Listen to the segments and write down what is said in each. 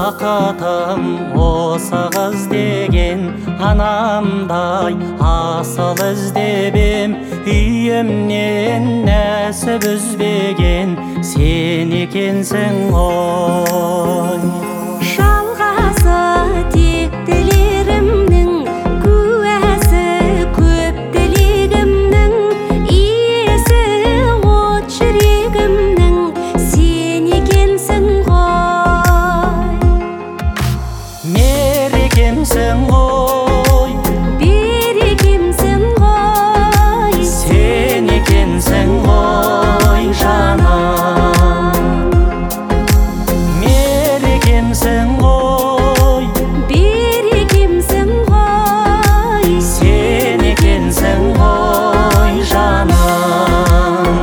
бақытым осы қыз деген, анамдай асыл іздебем. Үйімнен нәсіп үзбеген сен екенсің ғой. Жалғасы тек тілерімнің, куәсі көп тілегімнің, иесі от жүрегімнің, сен екенсің ғой. Мерекемсің ғой, берекемсің ғой, сен екенсің ғой жаным. Мерекемсің ғой, берекемсің ғой, сен екенсің ғой жаным.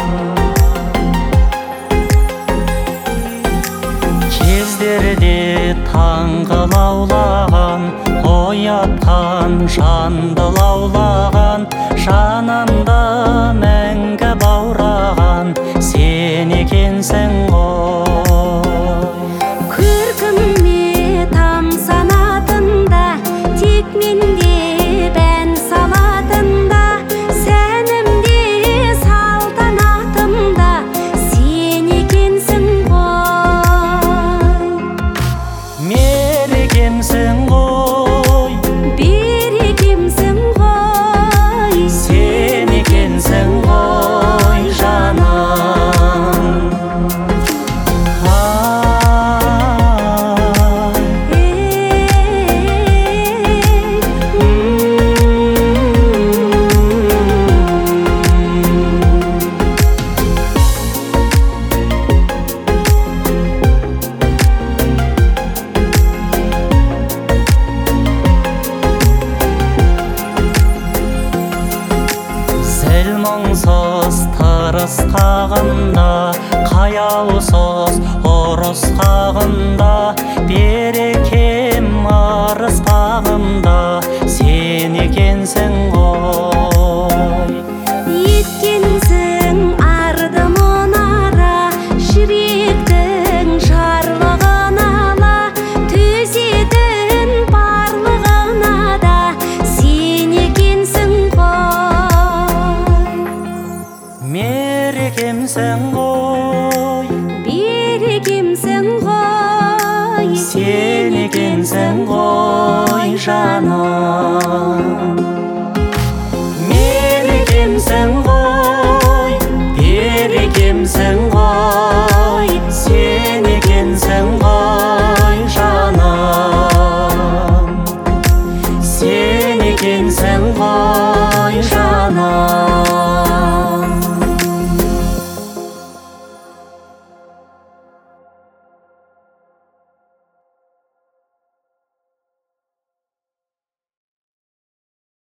Кездерде таңғы лаулаған, оятқан жанды лаулаған, жанымда мәңгі баураған сен екенсің ғой. көркіме тамсанатында, тек менде бән салатында, сәнімде салтанатымда, сен екенсің ғой. Мерекемсің ғой, берекемсің ғой, сен екенсің ғой жаным. Зіл мұңсыз тырыс қағында, қаяусыз ұрыс қағында, берекем арыс бағымда сен екенсің ғой. еткенсің арды мұнара, жүректің жарлығын ала, төзетін барлығына да сен екенсің ғой. Мерекемсің ғой, берекемсің ғой, сен екенсің ғой жаным. Мерекемсің ғой, берекемсің ғой, сен екенсің ғой жаным. Сен екенсің ғой жаным.